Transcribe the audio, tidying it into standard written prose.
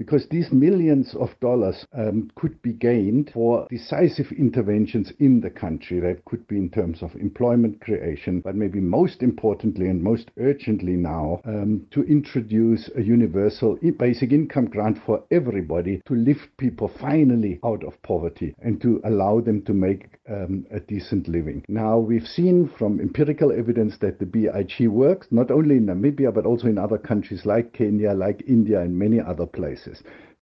because these millions of dollars could be gained for decisive interventions in the country. That could be in terms of employment creation, but maybe most importantly and most urgently now, to introduce a universal basic income grant for everybody to lift people finally out of poverty and to allow them to make a decent living. Now, we've seen from empirical evidence that the BIG works, not only in Namibia, but also in other countries like Kenya, like India, and many other places.